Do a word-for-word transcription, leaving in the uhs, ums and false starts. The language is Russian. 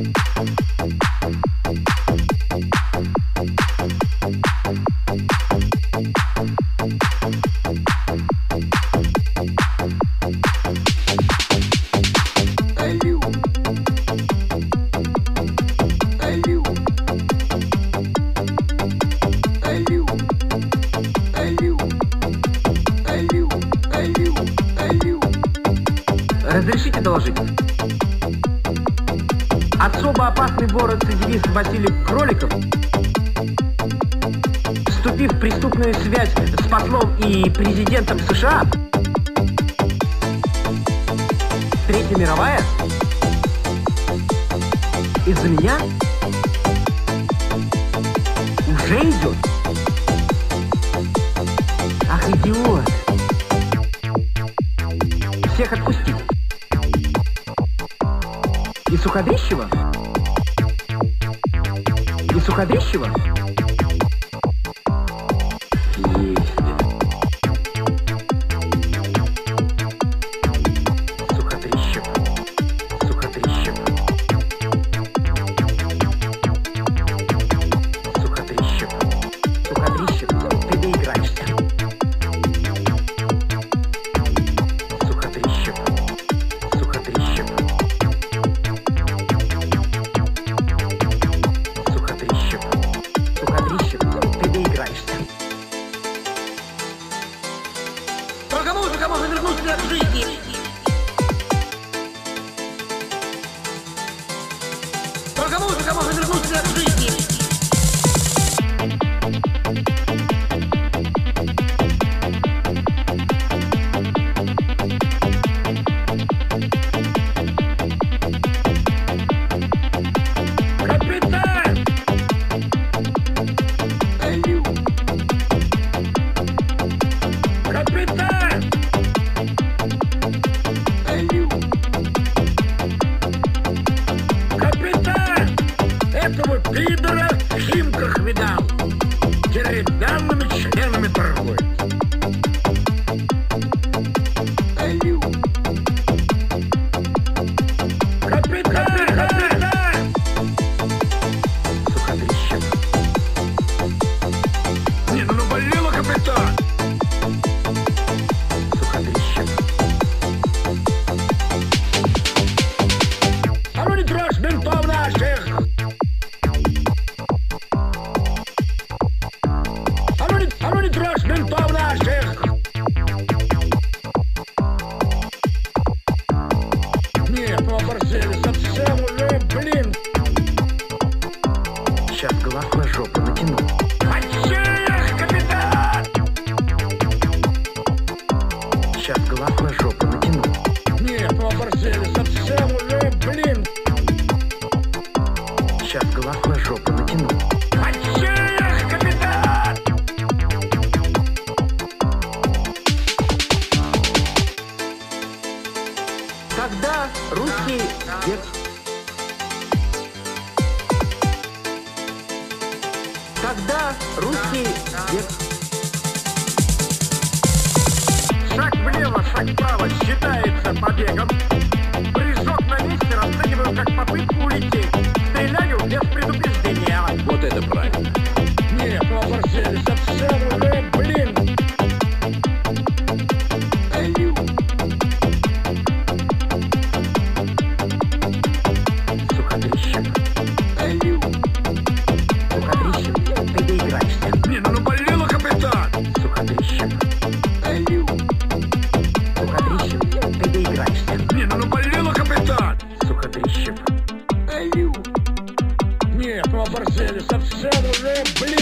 Разрешите доложить? Особо опасный вор-рецидивист Василий Кроликов, вступив в преступную связь с послом и президентом США, Третья мировая, из-за меня уже идет. Ах, идиот! Всех отпустить. И Суходрищева? И Суходрищева? Есть. Суходрищева. Суходрищева. Суходрищева. Суходрищева. Ты доиграешься. Суходрищева. Суходрищева. Ты доиграешься. Только музыка может вернуть меня к жизни. Только музыка может вернуть меня к жизни. Этого пидора в Химках видал. Деревянными членами торгует. Алло. Капитан! Капитан! Суходрищев. Не, ну наболело, капитан! Суходрищев. А ну не трожь ментов наших! А ну не трожь ментов наших! Нет, ну оборзели совсем уже, блин! Сейчас глаз на жопу натяну. Мочеешь, капитан! Сейчас глаз на жопу натяну. Нет, ну оборзели совсем уже, блин! Сейчас глаз на жопу натяну. Мочеешь, капитан! Когда русский дед... Когда русский дед... Шаг влево, шаг вправо считается побегом. Прыжок на месте расцениваю как попытку улететь. Стреляю без предупреждения. Вот это правильно. Нет, ну оборзели совсем уже, блин. Алло. Суходрищев. Алло. Суходрищев, ты доиграешься. Не, ну наболело, капитан. Суходрищев. Алло. Суходрищев, ты доиграешься. Не, ну наболело, капитан. Суходрищев. Алло. Нет, ну оборзели совсем уже, блин.